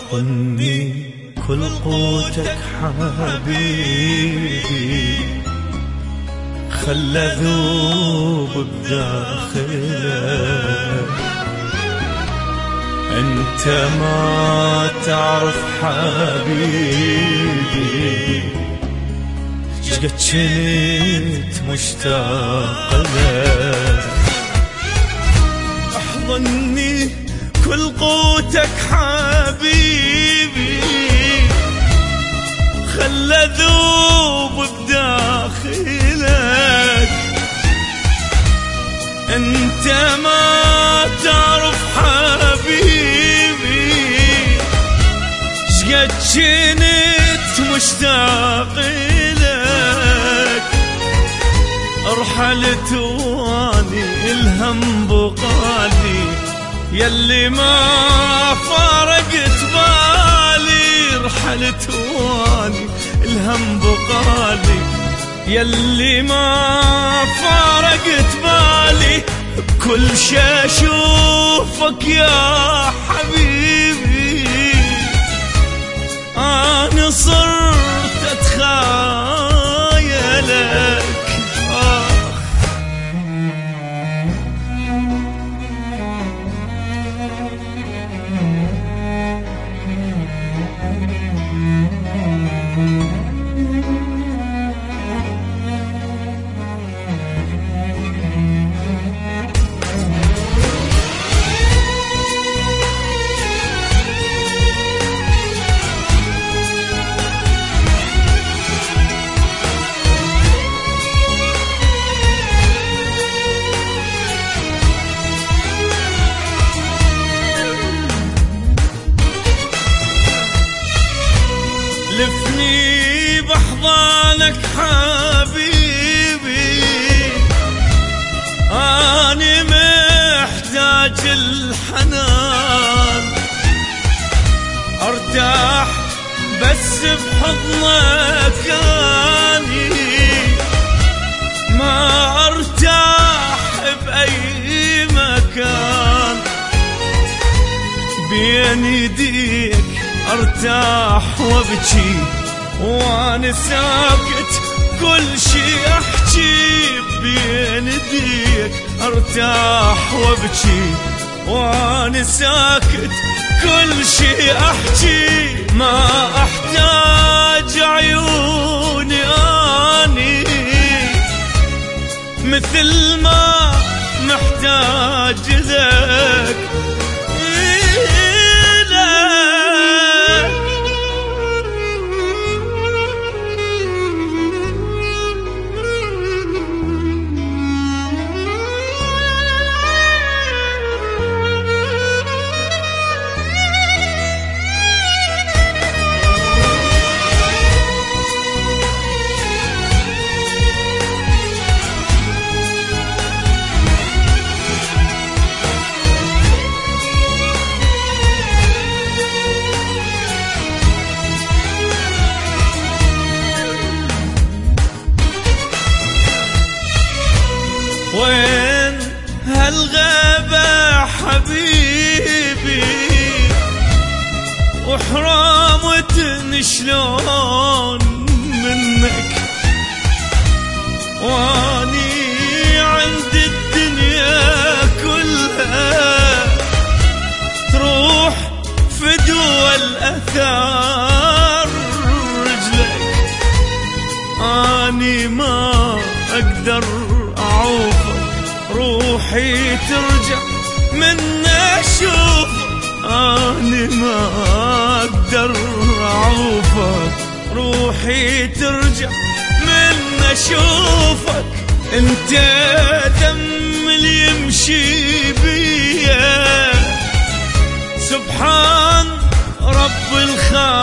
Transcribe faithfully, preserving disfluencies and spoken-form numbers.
احضني كل قوتك حبيبي، خلى ذوب بداخلك. انت ما تعرف حبيبي شقد كنت مشتاق لك. احضني كل قوتك حبيبي، خلى ذوب بداخلك. انت ما تعرف حبيبي شقد كنت مشتاق لك. رحلت واني الهم بقالي، يلي ما فارقت بالي. رحلت واني الهم بقالي، يلي ما فارقت بالي. بكل شي اشوفك يا حبيبي، انا صرت اتخايلك. لفني بحضانك حبيبي، أنا محتاج الحنان. ارتاح بس بحضنك، أني ما ارتاح بأي مكان. بين يديك ارتاح وابكي وانا ساكت، كل شي احكي. بين يديك ارتاح وابكي وانا ساكت، كل شي احكي. ما احتاج عيوني اني مثل ما محتاج لك. وين هالغابة حبيبي، وحرامتني شلون منك. واني عند الدنيا كلها تروح فدوى الأثار رجلك. اني ما اقدر اعوفك، روحي ترجع من اشوفك. اني ما اقدر اعوفك، روحي ترجع من اشوفك. انت دم اللي يمشي بيا، سبحان رب الخالق.